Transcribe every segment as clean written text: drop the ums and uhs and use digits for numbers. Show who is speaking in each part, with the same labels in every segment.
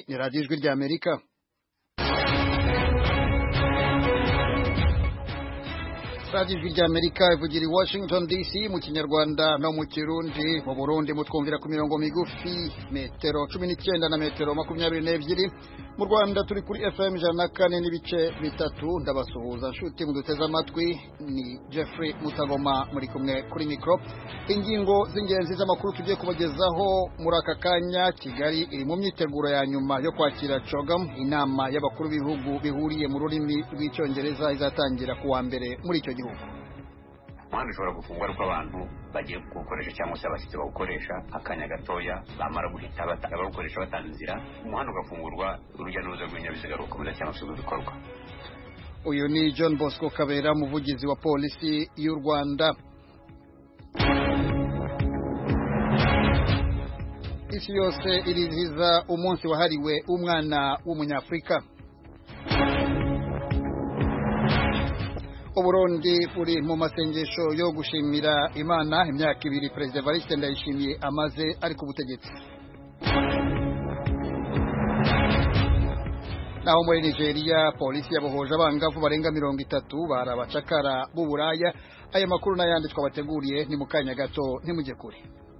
Speaker 1: ni radiyo ijwi ry'Amerika. radiyo ijwi ry'Amerika ivugira i Washington DC mu kinyarwanda no mu kirundi. Mu Burundi mutwumvira ku mirongo migufi metero 19 na metero 22. Mu Rwanda turi kuri FM 104 n'ibice bitatu. Ndabasuhuza nshuti muduteze amatwi, ni Jeffrey Mutagoma muri kumwe kuri mikro. Ingingo z'ingenzi z'amakuru tugiye kubagezaho muri aka kanya. Kigali iri mu myiteguro ya nyuma yo kwakira CHOGM, inama y'abakuru b'ibihugu bihuriye mu rurimi rw'icyongereza izatangira kuwa mbere muri icyo gihugu.
Speaker 2: Umuhanda ushobora gufungwa ariko abantu bagiye gukoresha cyangwa se abashyitsi bawukoresha akanya gatoya bamara guhita bawukoresha batanga inzira, umuhanda ugafungurwa, urujya n'uruza rw'ibinyabiziga rukomeza cyangwa se bikorwa.
Speaker 1: Uyu ni John Bosco Kabera, umuvugizi wa polisi y'u Rwanda. Isi yose irizihiza umunsi wahariwe umwana w'umunyafrika. Uburundi buri mu masengesho yo gushimira Imana imyaka 2 President Evariste Ndayishimiye amaze ari ku butegetsi. Naho muri Nigeria polisi yabohoje abangavu barenga 30 barabacakara b'uburaya. Aya makuru n'ayandi twabateguriye ni mu kanya gato, ntimujye kure.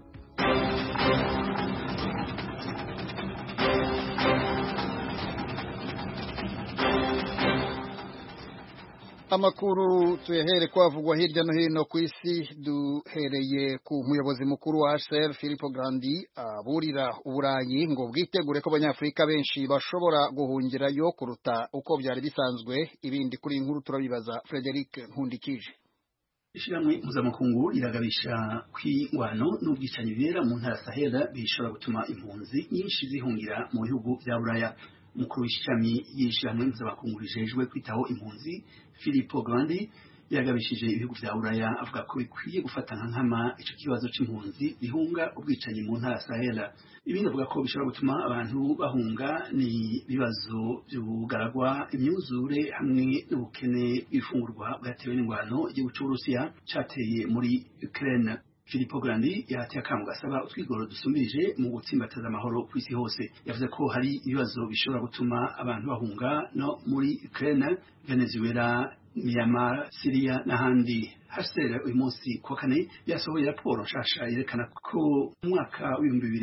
Speaker 1: Amakuru tuyahere kwavugwa hirya no hino ku isi. Duhereye ku muyobozi mukuru wa HCR Filippo Grandi aburira Uburayi ngo bwitegure ko abanyafrika benshi bashobora guhungirayo kuruta uko byari bisanzwe. Ibindi kuri inkuru turabibaza Frederic Nkundikije.
Speaker 3: Ishiramwe mpuzamakungu iragabisha kw'ingwano n'ubwicanyi bibera mu ntara Sahel bishobora gutuma impunzi nyinshi zihungira mu bihugu bya Buraya. Mukuru w'ishami y'ishiramwe mpuzamakungu rijejwe kwitaho impunzi Filippo Grandi yagabishije ibihugu vya Buraya avuga ko bikwiye gufata nkama ico kibazo c'impunzi bihunga ubwicanyi mu ntara Sahel. Ibindi avuga ko bishobora gutuma abantu bahunga ni bibazo by'ubugaragwa, imyuzure hamwe n'ubukene bw'ifungurwa bwatewe n'ingwano y'igihugu c'Uburusiya cateye muri Ukraine. Filippo Grandi yateye akamu gasaba utwigoro dusumbirije mu gutsimbataza amahoro ku isi hose. Yavuze ko hari ibibazo bishobora gutuma abantu bahunga no muri Ukraine, Venezuela, Myanmar, Syria n'ahandi. HCR uyu munsi kuwa kane yasohoye raporo nshasha yerekana ko mu mwaka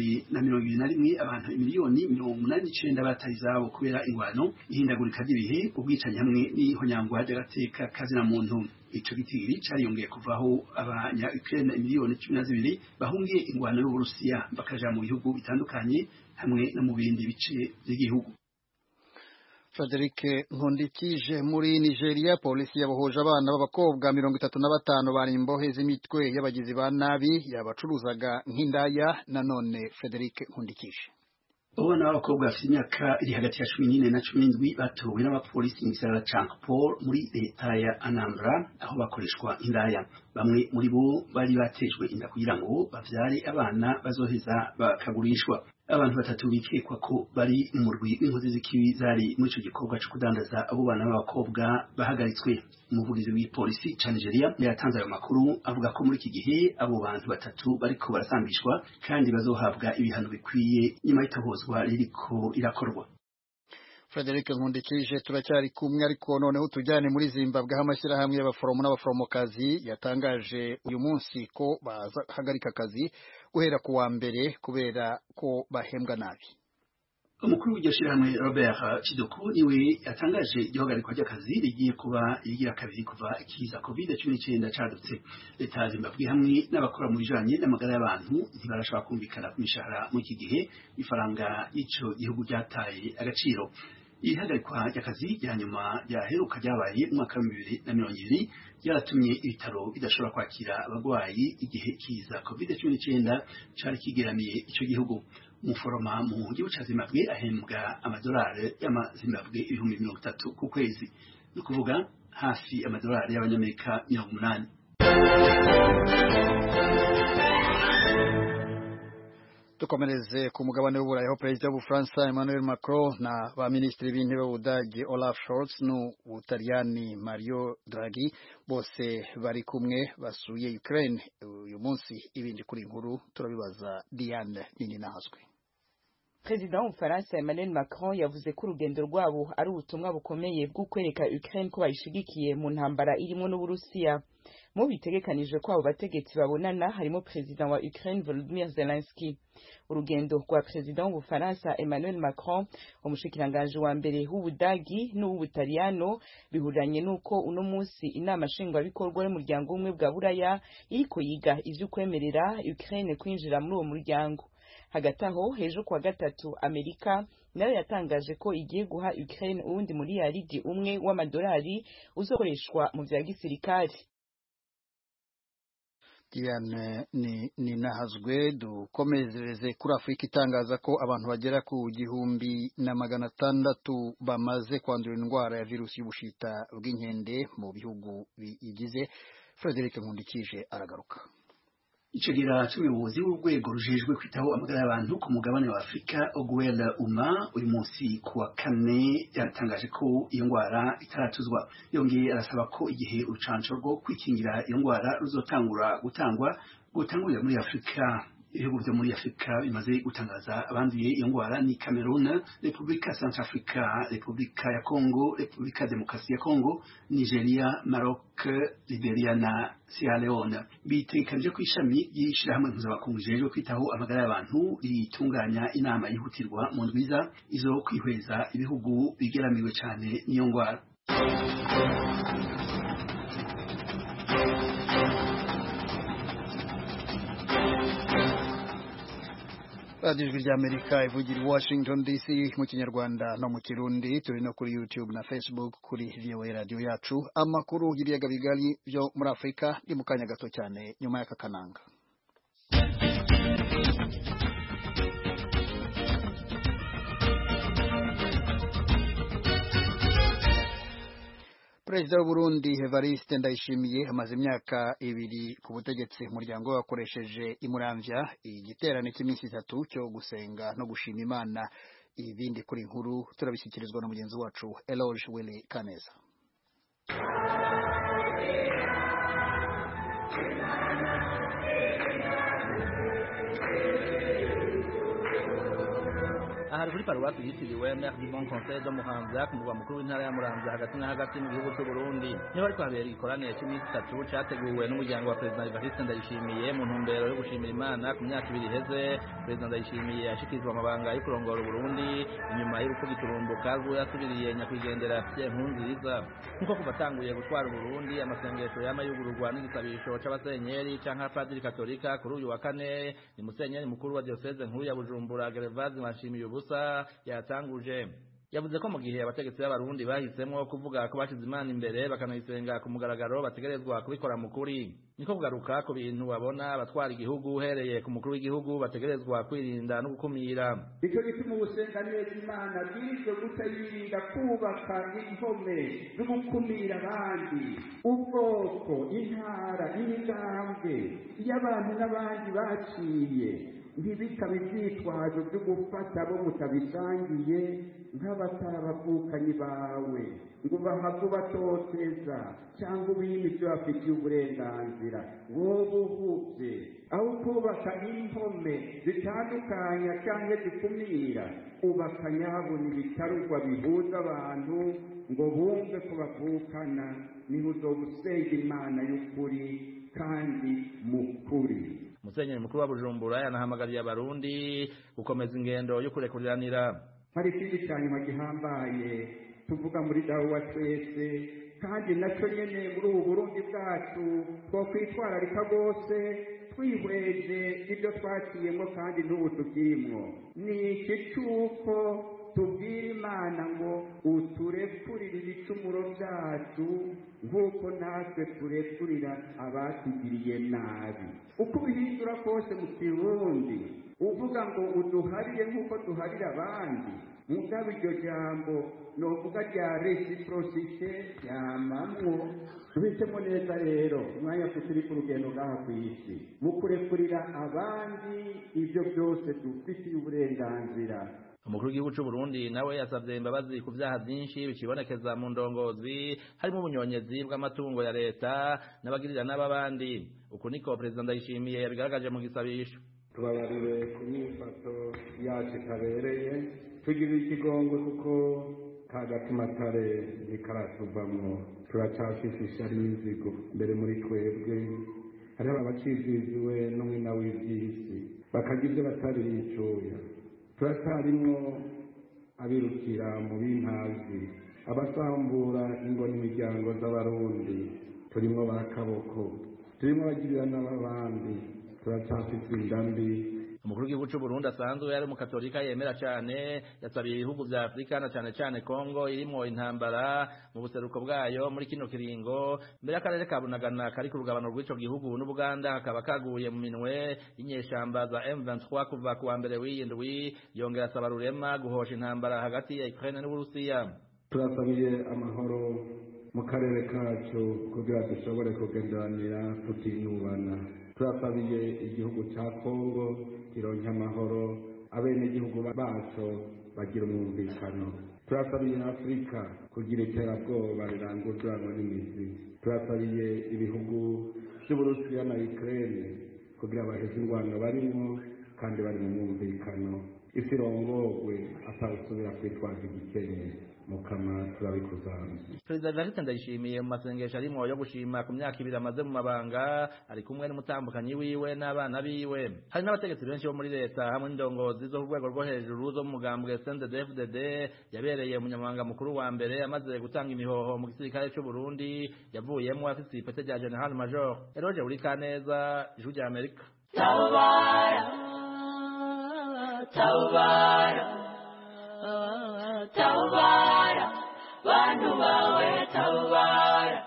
Speaker 3: w'2021 abantu miliyoni 89 bataye izabo kubera ingwano, ihindagurika ry'ibihe, ubwicanyi hamwe n'ihonyangwa ry'agateka kazina muntu. Ico gitigiri cariyongeye kuvaho abanya Ukraine miliyoni 12 bahungiye ingwano y'Uburusiya bakaja mu bihugu bitandukanye hamwe no mu bindi bice by'igihugu.
Speaker 1: Frederic Nkundikije. Muri Nigeria polisi yabohoje abana b'abakobwa 35 bari imbohe z'imitwe y'abagizi ba nabi yabacuruzaga nk'indaya. Nanone Frederic Nkundikije.
Speaker 3: Abana b'abakobwa bafite imyaka iri hagati ya 14 na 17 batowe n'abapolisi mu gisagara ca Paul muri leta ya Anambra aho bakoreshwa indaya. Bamwe muri bo bari batejwe inda kugira ngo bavyare abana bazoheza bakagurishwa. Abantu batatu bikekwa ko bari mu murwi w'inkozi z'ikibi zari muri ico gikorwa cyo kudandaza abo bana b'abakobwa bahagaritswe. Umuvugizi w'ipolisi ca Nigeria yatanze ayo makuru avuga ko muri iki gihe abo bantu batatu bariko barasambishwa kandi bazohabwa ibihano bikwiye nyuma y'itohozwa ririko irakorwa.
Speaker 1: Frederic Nkundikije. Turacyari kumwe ariko noneho tujyane muri Zimbabwe aho amashyirahamwe y'abaforomo n'abaforomokazi yatangaje uyu munsi ko bahagarika akazi guhera ku wa mbere kubera ko bahembwa nabi.
Speaker 3: Umukuru w'iryo shirahamwe Robert Chidoku niwe yatangaje igihagarikwa ry'akazi rigiye kuba irigira kabiri kuva ikiza COVID-19 cadutse. Leta ya Zimbabwe hamwe n'abakora mu bijanye n'amagara y'abantu ntibarashobora kumvikana ku mishahara mu iki gihe ifaranga ico gihugu ryataye agaciro. Ihagarikwa ry'akazi rya nyuma ryaheruka ryabaye mu mwaka wa 2020 ryaratumye ibitaro bidashobora kwakira abagwayi igihe kiza COVID-19 cari kigeramiye ico gihugu. Umuforoma mu gihugu ca Zimbabwe ahembwa amadolari y'amazimbabwe 30,000 ku kwezi, no kuvuga hafi amadolari y'abanyamerika 80.
Speaker 1: Dukomereze ku mugabane w'Uburayi aho Perezida w'Ubufaransa Emmanuel Macron na ba Minisitiri b'Intebe b'Ubudage Olaf Scholz n'Ubutaliyani Mario Draghi bose bari kumwe basuye Ukraine uyu munsi. Ibindi kuri inkuru turabibaza Diane Nini Nahazwe.
Speaker 4: President w'Ubufaransa Emmanuel Macron yavuze ko urugendo rwabo ari ubutumwa bukomeye bwo kwereka Ukraine ko bayishigikiye mu ntambara irimo n'Uburusiya. Mu bitegekanijwe ko abo bategetsi babonana harimo President wa Ukraine Volodymyr Zelensky. Urugendo rwa President w'Ubufaransa Emmanuel Macron, umushikiranganje wa mbere w'Ubudagi n'Ubutaliyano bihuranye nuko uno munsi inama nshingwabikorwa y'umuryango umwe bwa Buraya iriko yiga ivyo kwemerera Ukraine kwinjira muri uwo muryango. Hagati aho hejuru kwa gatatu Amerika nayo yatangaje ko igiye guha Ukraine uwundi miliyaridi umwe w'amadolari uzokoreshwa mu vya gisirikare.
Speaker 1: Diane ni nahazwe dukomezereze kuri Afrika itangaza ko abantu bagera ku 1,600 bamaze kwandura indwara ya virusi y'ubushita bw'inkende mu bihugu bigize. Frederic Nkundikije aragaruka.
Speaker 3: Icegera cy'umuyobozi w'urwego rujejwe kwitaho amagara y'abantu ku mugabane wa Afrika Oguela Uma uyu munsi kuwa kane yatangaje ko iyo ngwara itaratuzwa. Yongeye arasaba ko igihe urucanco rwo kwikingira iyo ngwara ruzotangura gutangurira muri Afrika. Ibihugu byo muri Afrika bimaze gutangaza abanduye iyo ngwara ni Cameroon, Repubulika Centrafrica, Repubulika ya Congo, Repubulika Demokarasi ya Congo, Nigeria, Maroc, Liberia na Sierra Leone. Bitegekanije ko ishami ry'ishirahamwe mpuzamakungu rijejwe kwitaho amagara y'abantu ritunganya inama yihutirwa mu ndwiza izo kwihweza ibihugu bigeramiwe cyane n'iyo ngwara.
Speaker 1: Ijwi ry'Amerika ivugira Washington DC mu Kinyarwanda no mu Kirundi, turi no kuri YouTube na Facebook kuri VOA radio yacu. Amakuru y'ibiyaga bigari byo muri Afrika ni mu kanya gato cyane nyuma y'aka kananga. Perezida w'u Burundi Evariste Ndayishimiye amaze imyaka 2 ku butegetsi. Umuryango wakoresheje imuramvya igiterane cy'iminsi 3 cyo gusenga no gushima Imana. Ibindi kuri inkuru turabishyikirizwa na mugenzi wacu Eloge Willy Kaneza.
Speaker 5: Ahari kuri paruwasi yitiriwe Mère du Bon Conseil de Muramvya ku mugwa mukuru w'intara ya Muramvya hagati na hagati mu gihugu cy'u Burundi niho ariko habera ikoraniro cy'iminsi 3 cyateguwe n'umuryango wa President Evariste Ndayishimiye mu ntumbero yo gushimira Imana ku myaka 2 iheze. President Ndayishimiye yashikirizwa amabanga yo kurongora Burundi inyuma y'uko giturumbuka rwo yasubiriye nyakwigendera Pierre Nkurunziza. Nkuko kubatanguye gutwara Burundi amasengesho y'amayugururwa n'igisabisho c'abasenyeri canka Padiri Katolika kuri uyu wa kane ni musenyeri mukuru wa diocese nkuru ya Bujumbura Gervase Manshimiye yatanguje. Yavuze ko mu gihe abategetsi b'abarundi bahisemo kuvuga ko bashize Imana imbere bakanayisenga ku mugaragaro bategerezwa kubikora mu kuri. Niko kugaruka ku bintu babona abatwara igihugu uhereye ku mukuru w'igihugu bategerezwa kwirinda no gukumira.
Speaker 6: Icyo gituma ugusenga neza Imana bwije gusa yirinda kubaka impome zo gukumira abandi, ubwoko, intara, imigambwe y'abantu n'abandi baciye ntibikabe ibyitwazo byo gufata abo mutabisangiye nk'abatarabavukanye bawe ngo bahave batoteza cyangwa ubime ibyo bafitiye uburenganzira. wowe uhubye aho kubaka impome zitandukanya cyangwa zikumira ubaka nyabona ibitarugwa bihuza abantu ngo bumve ko bavukana. niho uzogusenga Imana y'ukuri kandi mukuri.
Speaker 5: Musenyeri mukuru wa Bujumbura yanahamagariye abarundi gukomeza ingendo yo kurekuriranira.
Speaker 6: Hari ikindi cyanyuma gihambaye tuvuga muri dawa twese kandi nacyo nyene muri ubu Burundi bwacu twokwitwararika rwose twihweje ibyo twaciyemo kandi n'ubu tukirimwo. ni iki cy'uko tubwira Imana ngo uturekurire ibicumuro byacu nk'uko natwe turekurira abatugiriye nabi. uko ubihindura kose mu Kirundi uvuga ngo uduharire nk'uko duharira abandi, mugabo iryo jambo novuga rya reciprocité yamamwo. Tubitemo neza rero umwanya turi ku rugendo ngaha ku isi mu kurekurira abandi ibyo byose dufitiye uburenganzira.
Speaker 5: Umukuru w'igihugu cy'u Burundi nawe yasabye imbabazi ku byaha byinshi bikibonekeza mu ndongozi harimo ubunyonyezi bw'amatungo ya leta n'abagirira n'ababandi. Uku niko President Ndayishimiye yabigaragaje mu gisabisho.
Speaker 6: tubabarire ku myifato yacu itabereye, tugirire ikigongo kuko kagatima kare ntikaratuvamwo, turacafise ishari n'inzigo mbere muri twebwe. Hariho abaciziziwe n'umwina w'ivy'isi bakagira ibyo batari bicuya, turatarimwo abirukira mu bintazi, abasambura ingo n'imiryango z'abarundi, turimwo bakaboko, turimwo bagirira n'abandi, turacafise indambi.
Speaker 5: Umukuru w'igihugu cy'u Burundi asanzwe yari mu Katolika yemera cyane, yasabiye ibihugu vya Afrika na cyane Kongo irimo intambara mu buseruko bwayo muri kino kiringo, mbere y'akarere ka Bunagana kari ku rugabano rw'ico gihugu n'Ubuganda hakaba kaguye mu minwe y'inyeshamba za M23 kuva ku wa mbere w'indwi, yongera asaba Rurema guhosha intambara hagati ya Ukraine n'Uburusiya.
Speaker 6: Turasabiye amahoro mu karere kacu kugira dushobore kugenderanira tutinubana. Turasabiye igihugu cya Kongo kironke amahoro, abenegihugu bacu bagira umwumvikano. Turasabiye Afurika kugira iterabwoba rirangururanwa n'imizi. Turasabiye ibihugu by'Uburusiya na Ukraine kugira baheze ingwano barimo kandi bari mu mwumvikano. Isi irongorwe atawusubira kwitwaza igikenye. Mukama turabikuzanze.
Speaker 5: Perezida Evariste Ndayishimiye mu masengesho arimo yo gushima ku myaka 2 amaze mu mabanga, ari kumwe n'umutambukanyi wiwe n'abana biwe. Hari n'abategetsi benshi bo muri leta hamwe n'indongozi zo ku rwego rwo hejuru zo mu mugambwe CNDD-FDD yabereye umunyamabanga mukuru wa mbere amaze gutanga imihoho mu gisirikare cy'u Burundi, yavuyemo afite ipete rya General Major. Eroje Urikaneza, Ijwi rya Amerika.
Speaker 7: Tabara, tabara, tabara, bantu bawe tabara.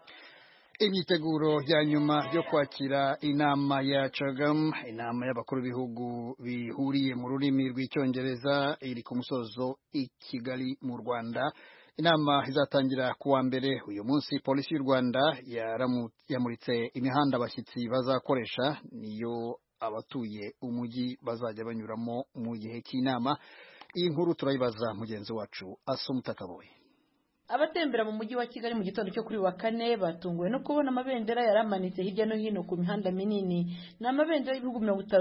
Speaker 1: Imyiteguro ya nyuma yo kwakira inama ya CHOGM, inama y'abakuru b'ibihugu bihuriye mu rurimi rw'icyongereza, iri ku musozo i Kigali mu Rwanda. Inama izatangira kuwa mbere uyu munsi. Polisi y'u Rwanda yamuritse imihanda abashyitsi bazakoresha, niyo abatuye umujyi bazajya banyuramo mu gihe cy'inama. Iyi nkuru turayibaza mugenzi wacu Asumta Kaboye.
Speaker 8: Abatembera mu mujyi wa Kigali mu gitondo cyo kuri wa kane batunguwe no kubona amabendera yaramanitse hirya no hino ku mihanda minini. Ni amabendera y'ibihugu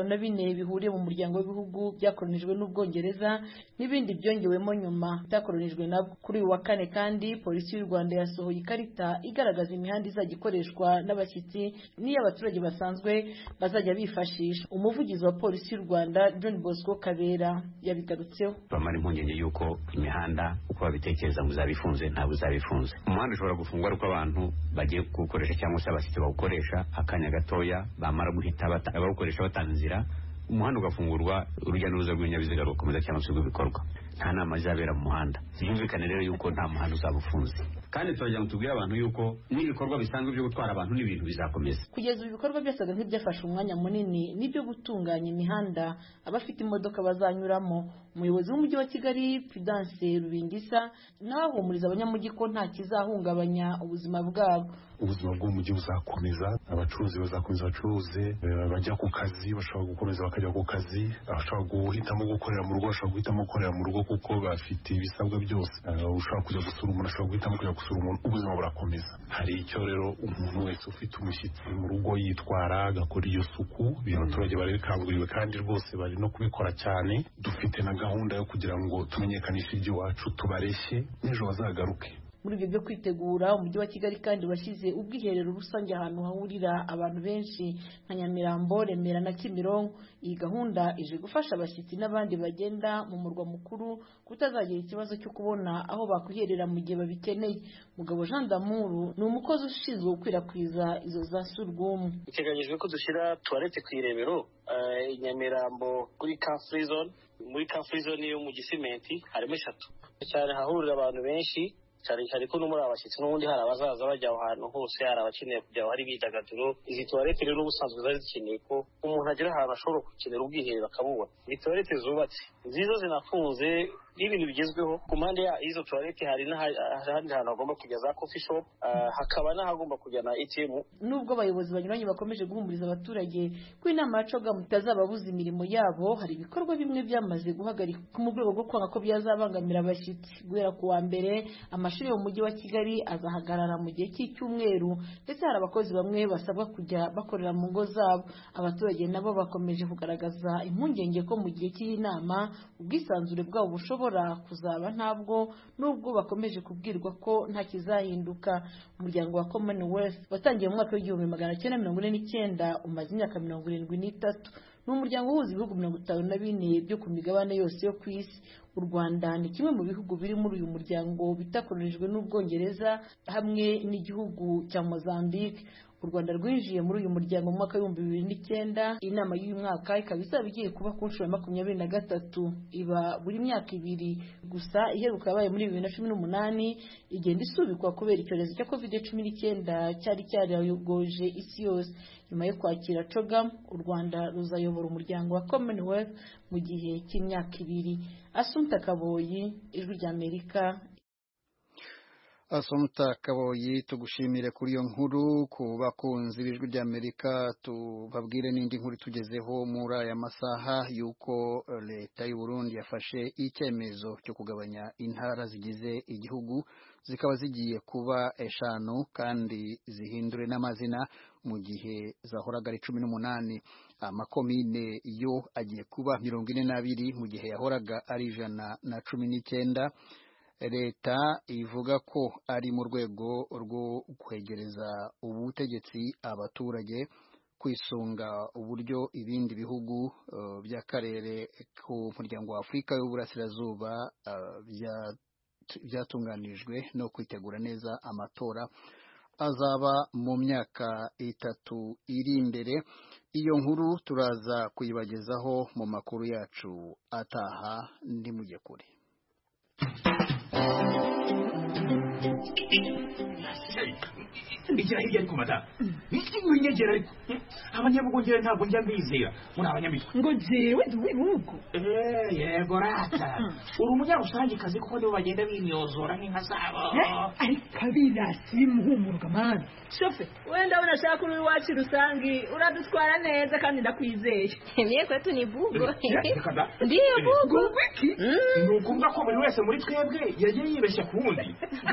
Speaker 8: 54 bihuriye mu muryango w'ibihugu byakolonijwe n'Ubwongereza n'ibindi byongewemo nyuma byakolonijwe nabwo. Kuri wa kane kandi polisi y'u Rwanda yasohoye ikarita igaragaza imihanda izajya ikoreshwa n'abashyitsi n'iy'abaturage basanzwe bazajya bifashisha. Umuvugizi wa polisi y'u Rwanda John Bosco Kabera yabigarutseho.
Speaker 2: Bamara impungenge yuko imihanda uko babitekereza ngo zabifunze ntabwo zabifunze. Umuhanda ushobora gufungwa ariko abantu bagiye gukoresha cyangwa se abashyitsi bawukoresha akanya gatoya bamara guhita bawukoresha batanzira, umuhanda ugafungurwa, urujya n'uruza rw'ibinyabiziga rukomeza cyangwa se rw'ibikorwa. Nta nama izabera mu muhanda. Byumvikane rero yuko nta muhanda uzaba ufunze, kandi turagira ngo tubwire abantu yuko n'ibikorwa bisanzwe byo gutwara abantu n'ibintu bizakomeza.
Speaker 8: Kugeza ubu ibikorwa byasaga nk'ibyafashe umwanya munini n'ibyo gutunganya imihanda abafite imodoka bazanyuramo. Umuyobozi w'umujyi wa Kigali Prudence Rubingisa nawe ahumuriza abanyamujyi ko nta kizahungabanya ubuzima bwabo.
Speaker 9: Ubuzima bw'umujyi buzakomeza, abacuruzi bazakomeza bacuruze, bajya ku kazi bashobora gukomeza bakajya ku kazi, abashobora guhitamo gukorera mu rugo bashobora guhitamo gukorera mu rugo kuko bafite ibisabwa byose. Ushobora kujya gusura umuntu ashobora guhitamo kujya gusura umuntu, ubuzima burakomeza. Hari icyo rero umuntu wese ufite umushyitsi mu rugo yitwara agakora iyo suku, abaturage barabikanguriwe kandi rwose bari no kubikora cyane. Dufite na gahunda yo kugira ngo tumenyekanishe iby'iwacu, tubareshye n'ejo bazagaruke.
Speaker 8: Muri ibyo byo kwitegura, umujyi wa Kigali kandi washyize ubwiherero rusange ahantu hahurira abantu benshi nka Nyamirambo, Remera na Kimironko. Iyi gahunda ije gufasha abashyitsi n'abandi bagenda mu murwa mukuru kutazagira ikibazo cyo kubona aho bakwiherera mu gihe babikeneye. Mugabo Jean Damuru ni umukozi ushinzwe gukwirakwiza izo za surwumu.
Speaker 10: Biteganyijwe ko dushyira tuwarete ku Irebero, Nyamirambo kuri Car Free Zone. Muri Car Free Zone yo mu Gisimenti harimo 3 cyane hahurira abantu benshi, cyane cyane ko no muri abashyitsi n'ubundi hari abazaza bajya aho hantu hose, hari abakeneye kujya aho hari bidagaduro. Izi tuwarete rero ubusanzwe zari zikeneye ko umuntu agera ahantu ashobora gukenera ubwiherero akabubona. Ni tuwarete zubatse nziza zinafunze n'ibintu bigezweho. Ku mpande y'izo toilette hari n'ahandi hantu hagomba kujya za coffee shop, hakaba n'ahagomba kujya na ATM.
Speaker 8: Nubwo abayobozi banyuranye bakomeje guhumuriza abaturage ko inama ya CHOGM itazababuza imirimo yabo, hari ibikorwa bimwe byamaze guhagarika mu rwego rwo kwanga ko byazabangamira abashyitsi. Guhera ku wa mbere amashuri yo mu mujyi wa Kigali azahagarara mu gihe cy'icyumweru, ndetse hari abakozi bamwe basabwa kujya bakorera mu ngo zabo. Abaturage nabo bakomeje kugaragaza impungenge ko mu gihe cy'inama ubwisanzure bwabo bushobora kuzaba ntabwo, nubwo bakomeje kubwirwa ko nta kizahinduka. Umuryango wa Commonwealth watangiye mu mwaka w'1949 umaze imyaka 73. Ni umuryango uhuza ibihugu 54 byo ku migabane yose yo ku isi. U Rwanda ni kimwe mu bihugu biri muri uyu muryango bitakoronijwe n'Ubwongereza hamwe n'igihugu cya Mozambique. U Rwanda rwinjiye muri uyu muryango mu mwaka w'2009. Inama y'uyu mwaka ikaba izaba igiye kuba ku nshuro ya 23, iba buri myaka 2 gusa. Iheruka yabaye muri 2018, igenda isubikwa kubera icyorezo cya COVID-19 cyari cyarayogoje isi yose. Nyuma yo kwakira CHOGM, u Rwanda ruzayobora umuryango wa Commonwealth mu gihe cy'imyaka 2. Assumpta Kaboyi, Ijwi ry'Amerika.
Speaker 1: Assumpta Kaboyi, tugushimire kuri iyo nkuru. Ku bakunzi b'Ijwi ry'Amerika tubabwire n'indi nkuru tugezeho muri aya masaha yuko leta y'u Burundi yafashe icyemezo cyo kugabanya intara zigize igihugu zikaba zigiye kuba 5 kandi zihindure n'amazina mu gihe zahoraga ari 18. Amakomine yo agiye kuba 42 mu gihe yahoraga ari 119. Leta ivuga ko ari mu rwego rwo kwegereza ubutegetsi abaturage, kwisunga uburyo ibindi bihugu by'akarere ku muryango wa Afurika y'Uburasirazuba byatunganijwe no kwitegura neza amatora azaba mu myaka 3 iri imbere. Iyo nkuru turaza kuyibagezaho mu makuru yacu ataha. Ndi mujye kure.
Speaker 11: Igira hirya ariko mata winyegera ariko abanyabugongera ntabwo njya mbizera muri abanyamitwe
Speaker 12: ngo jewe duwibugo
Speaker 11: yego rata uri umunyarusange kazi kuko nibo bagenda bimyozora nk'inka zabo
Speaker 12: ariko abirasi bimuhumurwa mani
Speaker 13: shofe wenda unashaka uri iwacu rusangi uradutwara neza kandi ndakwizeye
Speaker 14: mie kwetu ni bugo
Speaker 11: ndiyo bugo ni ukuvuga ko buri wese muri twebwe yagiye yibeshya ku wundi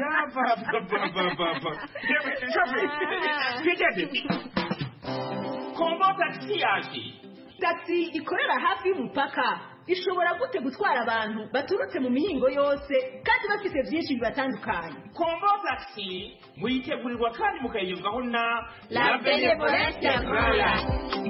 Speaker 11: Kombo taxi yaje.
Speaker 13: Taxi ikorera hafi y'umupaka ishobora gute gutwara abantu baturutse mu mihingo yose kandi bafite byinshi bibatandukanye.
Speaker 11: Kombo taxi muyitegurirwa kandi mukayigezwaho na
Speaker 14: La Benevolencia Royal.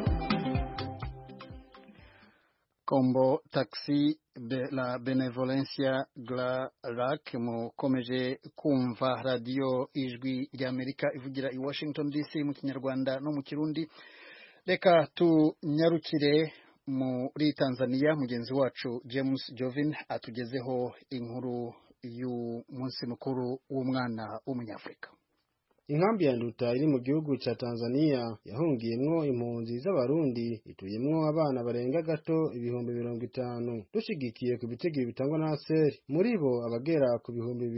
Speaker 1: Kombo taxi de la Benevolencia Royal. Mukomeje kumva radio Ijwi ry'Amerika ivugira i Washington DC mu Kinyarwanda no mu Kirundi. Reka tunyarukire muri Tanzania. Mugenzi wacu James Jovin atugezeho inkuru y'umunsi mukuru w'umwana w'umunyafrika.
Speaker 15: Inkambi ya Nduta iri mu gihugu ca Tanzania yahungiyemwo impunzi z'abarundi ituyemwo abana barenga gato 50,000 dushigikiye ku bitegiro bitangwa na ASER. Muri bo abagera ku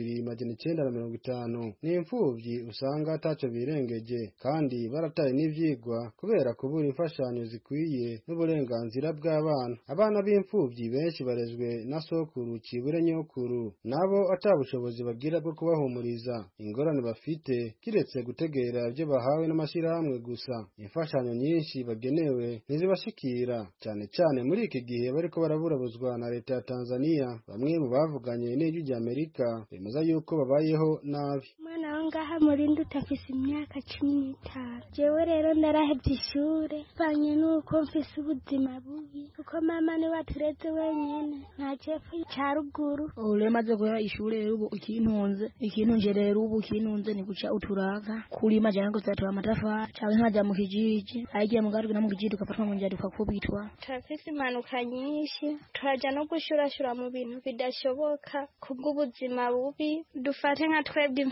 Speaker 15: 2,950 n'imfuvyi usanga ataco birengeje kandi barataye n'ivyigwa kubera kubura imfashanyo zikwiye n'uburenganzira bw'abana. Abana b'imfuvyi benshi barezwe na sokuru cibure nyokuru, nabo atabushobozi bagira bwo kubahumuriza ingorane bafite kiretse gutegera ibyo bahawe n'amashirahamwe gusa. Imfashanyo nyinshi bagenewe ntizibashikira, cyane cyane muri iki gihe bariko baraburabuzwa na leta ya Tanzania. Bamwe mu bavuganye n'Ijwi ry'Amerika bemeza yuko babayeho nabi.
Speaker 16: Mwana wangaha muri Nduta afise imyaka 15. Jewe rero ndarahevye ishure banye nuko mfise ubuzima bubi kuko mama ni watureze wenyene nta chefu ca ruguru.
Speaker 17: Uremaze guhera ishure rero ikintunze rero ubu kintunze ni guca uturaka kulima jango zatu amatafari cyangwa nkaja mu kijiji agiye mu garuka mu kijiji ukafatwa mu njyari ukakubitwa.
Speaker 16: Turafise impanuka nyinshi, turaja no gushurashura mu bintu bidashoboka kubw'ubuzima bubi. Dufate nka twebwe imfuvyi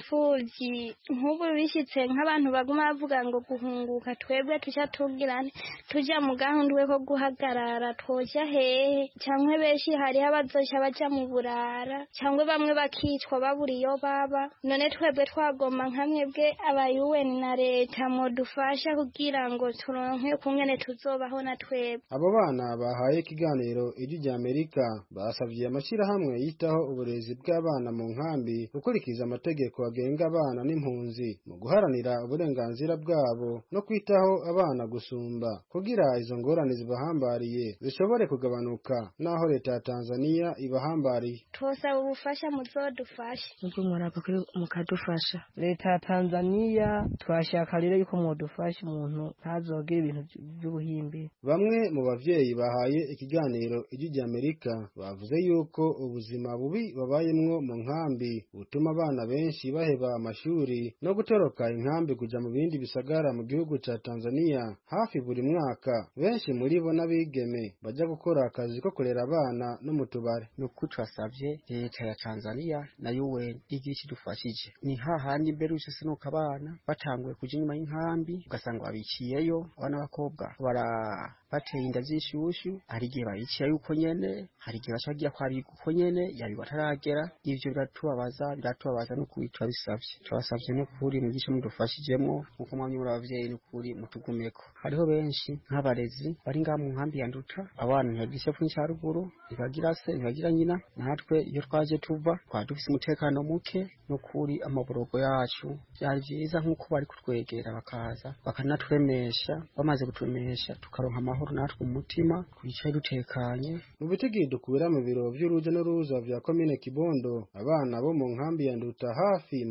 Speaker 16: abahevyi nk'ubu bishitse nk'abantu baguma bavuga ngo guhunguka twebwe tuja tubwirane tuja mu gahundwe ko guhagarara twoja hehe cyangwa benshi hariho abazoca baja mu burara cyangwa bamwe bakicwa babura iyo baba none twebwe twagomba nka mwebwe aba UN na leta modufasha kugira ngo turonke kungene tuzobaho na twebwe.
Speaker 15: Abo bana bahaye ikiganiro Ijwi ry'Amerika basavye amashirahamwe yitaho uburezi bw'abana mu nkambi gukurikiza amategeko agenga abana n'impunzi mu guharanira uburenganzira bwabo no kwitaho abana gusumba kugira izo ngorane zibahambariye zishobore kugabanuka naho leta ya Tanzania ibahambariye.
Speaker 16: Twosaba ubufasha muzodufasha.
Speaker 17: Nuko mwaraba kuri mukadufasha. Leta ya Tanzania twashaka rero yuko mudufasha umuntu ntazogira ibintu by'ubuhimbi.
Speaker 15: Bamwe mu bavyeyi bahaye ikiganiro Ijwi ry'Amerika bavuze yuko ubuzima bubi babayemwo mu nkambi butuma abana benshi baheba amashuri no gutoroka inkambi kuja mu bindi bisagara mu gihugu ca Tanzania hafi buri mwaka. Benshi muri bo n'abigeme baja gukora akazi ko kurera abana no mu tubare.
Speaker 18: Nuko twasavye leta ya Tanzania na UN igishi dufashije ni hahandi mbere usese nuko abana batanguye kuja inyuma y'inkambi ugasanga babiciyeyo abana bakobwa bateye inda z'ishushu hari igihe babiciye yuko nyene hari igihe bashagiye kwari uko nyene yabi bataragera ivyo biratubabaza no kwitwa bisavye twasavye no kuri mugisha mudufashijemo uko mwamye muri abavyeyi no kuri mutugumeko. Hariho benshi nk'abarezi bari ngaha mu nkambi ya Nduta abana ntibagishe kwinshi haruguru ntibagira se ntibagira nyina natwe iyo twaje tuva dufise umutekano muke no kuri amaborogo yacu byari byiza nk'uko bari kutwegera bakaza bakanaturemesha bamaze kuturemesha tukaronka amahoro natwe mu mutima twicaye dutekanye.
Speaker 15: Mu bitigi dukubira mu biro vy'uruja n'uruza vya komine Kibondo abana bo mu nkambi ya Nduta hafi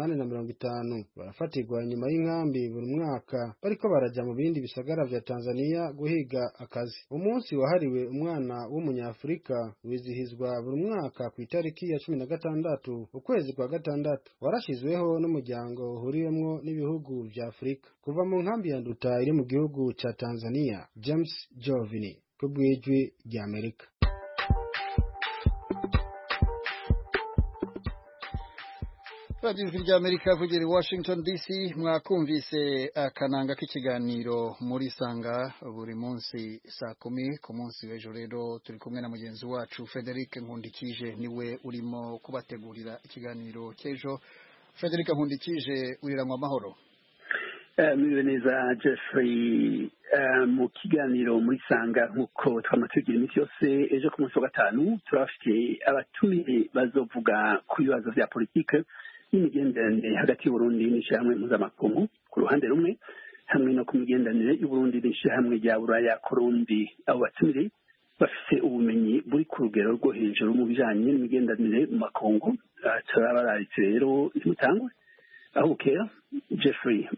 Speaker 15: 850 barafatirwa inyuma y'inkambi buri mwaka bariko baraja mu bindi bisagara vya Tanzania guhiga akazi. Umunsi wahariwe umwana w'umunyafrika wizihizwa buri mwaka ku itariki ya 16 ukwezi kwa gatandatu warashizweho n'umuryango uhuriwemwo n'ibihugu vya Afrika. Kuva mu nkambi ya Nduta iri mu gihugu ca Tanzania, James Jovini kubw'Ijwi ry'Amerika.
Speaker 1: Ijwi ry'Amerika kugera i Washington DC mwakumvise akananga k'ikiganiro muri sanga buri munsi saa 10 ku munsi w'ejo rero turi kumwe na mugenzi wacu Frederic Nkundikije niwe urimo kubategurira ikiganiro cy'ejo. Frederic Nkundikije uriramwa amahoro.
Speaker 19: Mwiwe neza Jeffrey mu kiganiro muri sanga nkuko twamatugira imisi yose ejo ku munsi wa gatanu turafite abatumire bazovuga ku bibazo vya politike n'imigenderanire hagati y'Uburundi n'ishyirahamwe mpuzamakungu ku ruhande rumwe hamwe no ku migenderanire y'Uburundi n'ishyirahamwe rya Buraya ku rundi. Abo batumire bafite ubumenyi buri ku rugero rwo hejuru mu bijanye n'imigenderanire mu makungu. Turabararitse rero imutangwe aho bukera Jeffrey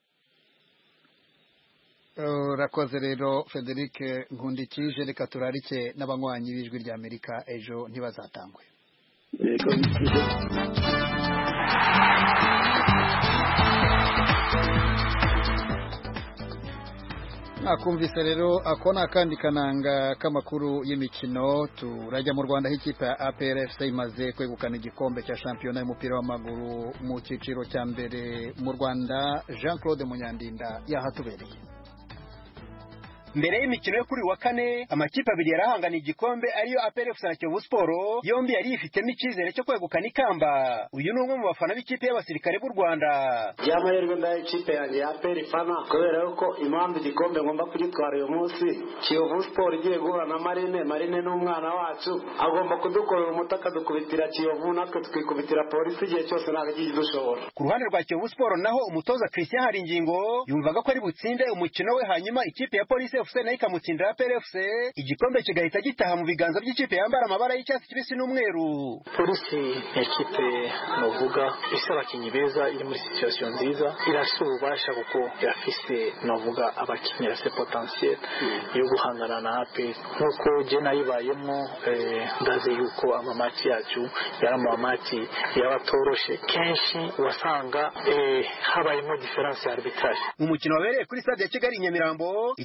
Speaker 1: Rakoze rero Frederic Nkundikije reka turarike n'abanywanyi b'Ijwi ry'Amerika ejo ntibazatangwe. Nakumvise rero akona akandi kananga k'amakuru y'imikino turajya mu Rwanda h'ikipe ya APR FC imaze kwegukana igikombe cya shampiyona y'umupira w'amaguru mu cyiciro cya mbere mu Rwanda. Jean Claude Munyandinda yahatubereye.
Speaker 20: Mbere y'imikino yo kuri wa kane amakipe abiri yarahangana igikombe ariyo APR FC na Kiyovu Sport yombi yari ifitemo icyizere cyo kwegukana ikamba. Uyu ni umwe mu bafana b'ikipe y'abasirikare b'u Rwanda.
Speaker 21: Byamahirwe ndaye ikipe yanjye ya APR fana kubera yuko impamvu igikombe ngomba kugitwara uyu munsi Kiyovu Sport igiye guhura na Marine n'umwana wacu agomba kudukorera umutaka dukubitira Kiyovu natwe twikubitira polisi igihe cyose nagagiye dushobora.
Speaker 20: Ku ruhande rwa Kiyovu Sport naho umutoza Christian Haringingo yumvaga ko ari butsinde umukino we hanyuma ikipe ya polisi FC nayo ikamutsindira APR FC igikombe kigahita gitaha mu biganza by'ikipe yambara amabara y'icyatsi kibisi n'umweru.
Speaker 22: Polisi ikipe novuga isa abakinnyi beza iri muri situation nziza irafite ububasha kuko irafise novuga abakinnyi bafite potentiel yo guhangana na APR nkuko je nayibayemo ndaze yuko amamati yacu yari amamati yabatoroshe kenshi wasanga habayemo difference ya arbitrage.
Speaker 20: Mu mukino wabereye kuri stade ya Kigali Nyamirambo ikipe ya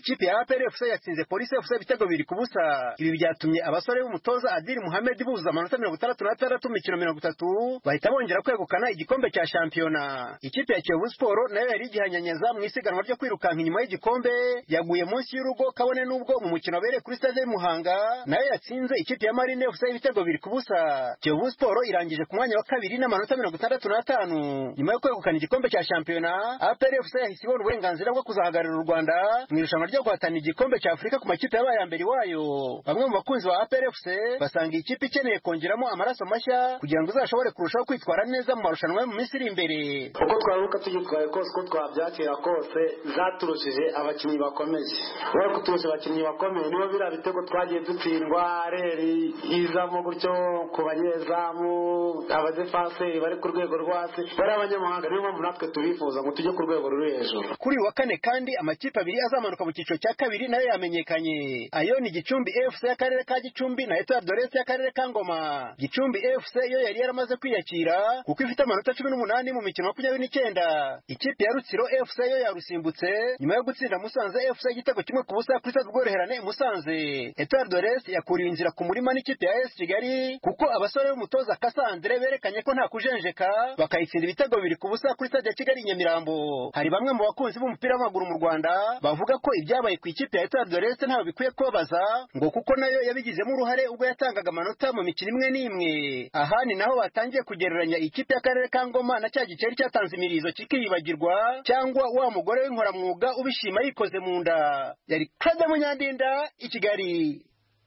Speaker 20: APR FC yatsinze Police FC ibitego 2-0. Ibi byatumye abasore b'umutoza Adil Mohamed buza amanota 66 mu mikino 30 bahita bongera kwegukana igikombe cya shampiyona. Ikipe ya Kiyovu Sport nayo yari igihanyanyaza mu isiganwa ryo kwirukanka inyuma y'igikombe yaguye munsi y'urugo kabone n'ubwo mu mukino wabereye kuri stade Muhanga nayo yatsinze ikipe ya Marine FC ibitego 2-0. Kiyovu Sport irangije ku mwanya wa kabiri n'amanota 65. Nyuma yo kwegukana igikombe cya shampiyona, APR FC yahise ibona uburenganzira bwo kuzahagararira u Rwanda mu irushanwa ryo guhatana igikombe cya Afurika ku makipe yabaye ya mbere wayo. Bamwe mu bakunzi ba APR FC basanga ikipe ikeneye kongeramo amaraso mashya kugira ngo izashobore kurushaho kwitwara neza mu marushanwa mu minsi iri imbere.
Speaker 21: Uko twaruka tugitwaye kose ko twabyakira kose zaturushije abakinnyi bakomeye. Wari kuturusha abakinnyi bakomeye nibo bira bitego twagiye dutsindwa reri izamo gutyo ku banyezamu abadefanseri bari ku rwego rwasi bari abanyamahanga niyo mpamvu natwe tubifuza ngo tujye ku rwego ruri hejuru.
Speaker 20: Kuri wa kane kandi amakipe abiri azamanuka mu cyiciro cya kabiri nayo yamenyekanye. Ayo ni Gicumbi FC y'akarere ka Gicumbi na Etoile de l'Est y'akarere ka Ngoma. Gicumbi FC yo yari yaramaze kwiyakira kuko ifite amanota 18 mu mikino 29. Ikipe ya Rutsiro FC yo yarusimbutse nyuma yo gutsinda Musanze FC igitego 1-0 kuri stade Rworoherane Musanze. Etoile de l'Est yakuriye inzira ku murima n'ikipe ya AS Kigali kuko abasore b'umutoza Kasandre berekanye ko nta kujenjeka bakayitsinda ibitego 2-0 kuri stade ya Kigali Nyamirambo. Hari bamwe mu bakunzi b'umupira w'amaguru mu Rwanda bavuga ko ibyabaye ku ikipe ya Etoile de l'Est ntaho bikwiye kubabaza ngo kuko nayo yabigizemo uruhare ubwo yatangaga amanota mu mikino imwe n'imwe. Aha ni naho batangiye kugereranya ikipe y'akarere ka Ngoma na cya giceri cyatanze imirizo kikiyibagirwa cyangwa wa mugore w'inkoramwuga ubishima yikoze mu nda. Yari Claude Munyandinda i Kigali.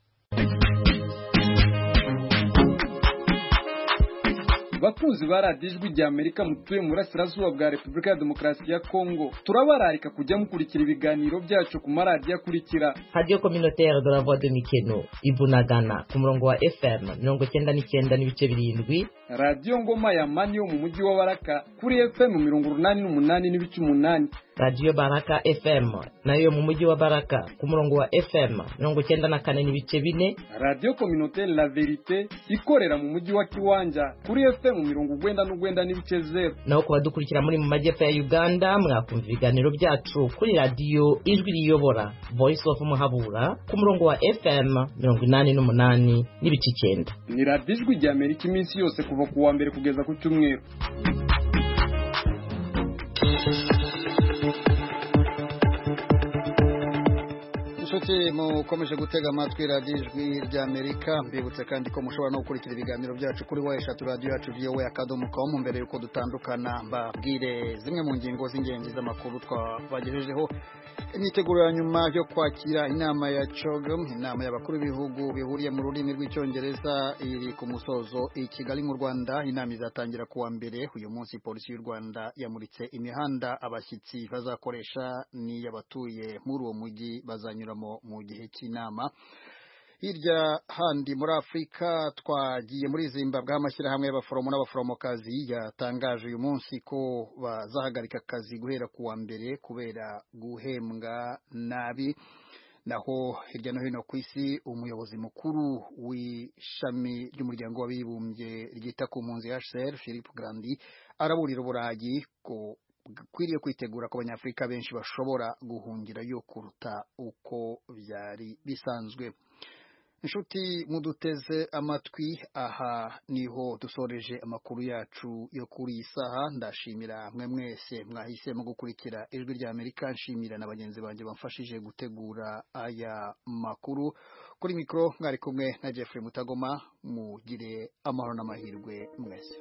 Speaker 3: Bakunzi ba Radio Ijwi rya Amerika mutuye mu burasirazuba bwa Repubulika ya Demokarasi ya Kongo, turabararika kujya mukurikira ibiganiro byacu ku maradiyo akurikira:
Speaker 4: Radio Communautaire de la Voix de Mikeno Ibunagana ku murongo wa FM 99.7,
Speaker 3: Radio Ngoma ya Mani yo mu mujyi wa Baraka kuri FM 88.8,
Speaker 4: Radio Baraka FM nayo mu mujyi wa Baraka ku murongo wa FM 94.4,
Speaker 3: Radio Communautaire La Verite ikorera mu mujyi wa Kiwanja kuri FM 99.0.
Speaker 4: naho kuba dukurikira muri mu majyepfo ya Uganda mwakumva ibiganiro byacu kuri Radio Ijwi Riyobora Voice of Muhabura ku murongo wa FM 88.9.
Speaker 3: Ni Radio Ijwi rya Amerika iminsi yose kuva ku wa mbere kugeza ku cyumweru.
Speaker 1: Inshuti mukomeje gutega amatwi Radio Ijwi rya Amerika, mbibutse kandi ko mushobora no gukurikira ibiganiro byacu kuri website radio yacu voa.com. Mbere yuko dutandukana mbabwire zimwe mu ngingo z'ingenzi z'amakuru twabagejejeho. Imyiteguro ya nyuma yo kwakira inama ya CHOGM, inama y'abakuru b'ibihugu bihuriye mu rurimi rw'icyongereza, iri ku musozo i Kigali mu Rwanda. Inama izatangira kuwa mbere. Uyu munsi polisi y'u Rwanda yamuritse imihanda abashyitsi bazakoresha n'iy'abatuye muri uwo mujyi bazanyuramo mu gihe cy'inama. Hirya handi muri Afrika twagiye muri Zimbabwe, amashyirahamwe y'abaforomo n'abaforomokazi yatangaje uyu munsi ko bazahagarika akazi guhera kuwa mbere kubera guhembwa nabi. Naho hirya no hino ku isi umuyobozi mukuru w'ishami ry'umuryango w'abibumbye ryita ku mpunzi HCR Philip Grandi araburira Uburayi ko kwiriye kwitegura ko abanyafrika benshi bashobora guhungirayo kuruta uko byari bisanzwe. Inshuti muduteze amatwi, aha niho dusoreje amakuru yacu yo kuri iyi saha. Ndashimira mwe mwese mwahisemo gukurikira Ijwi rya Amerika, nshimira na bagenzi banjye bamfashije gutegura aya makuru. Kuri mikro mwari kumwe na Jeffrey Mutagoma. Mugire amahoro n'amahirwe mwese.